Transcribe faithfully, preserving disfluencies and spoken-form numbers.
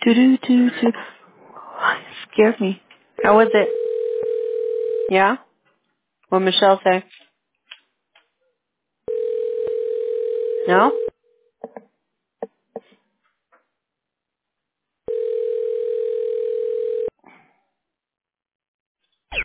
Do do do do. Scared me. How was it? Yeah? What Michelle say? No?